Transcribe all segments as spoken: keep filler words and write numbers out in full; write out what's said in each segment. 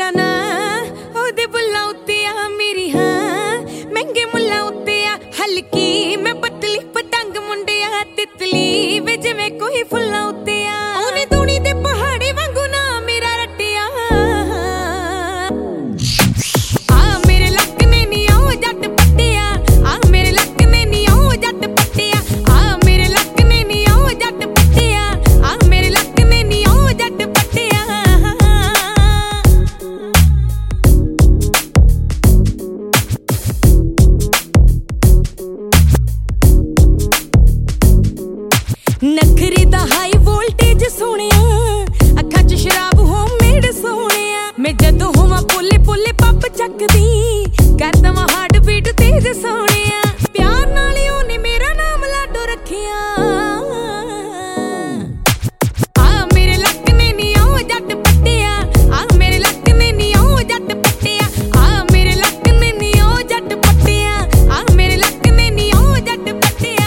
मेरा ना ओदे बुल्ला उत्ते आ मेरी हाँ महंगे मुल्ला उत्ते आ हल्की मैं पतली पतंग मुंडिया तितली वे जिवें कोई फुल्ला उत्ते आ ओने दूनी दे पहाड़ी वांगू ना मेरा रट्टिया आ मेरे लक ने नी ओ जट पट्टिया आ मेरे लक ने नी ओ जट पट्टिया आ मेरे लक ने नी ओ जट पट्टिया आ मेरे लक ने नी ओ जट पट्टिया नखरी दा हाई वोल्टेज सोनिया अखां च शराब होममेड सोनिया मैं जदों होवां पोले पोले पप चकदी कर दवां हार्ट बीट तेज सोनिया प्यार नाल ही ओने मेरा नाम लाडो रखिया आ मेरे लक ने नी ओ जट पट्टिया आ मेरे लक ने नी ओ जट पट्टिया आ मेरे लक ने नी ओ जट पट्टिया आ मेरे लक ने नी ओ जट पट्टिया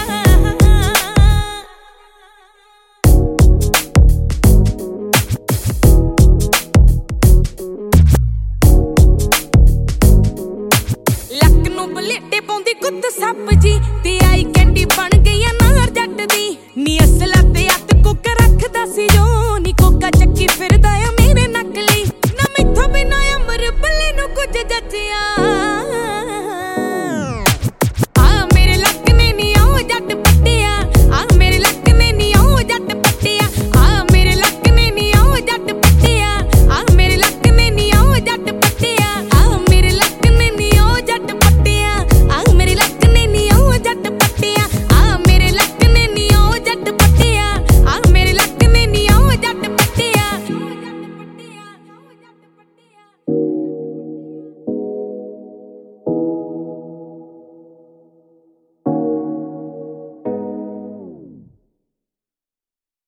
लक नूं बलेटे पाउंदी कुत्त सप जी ते आई कैंडी बन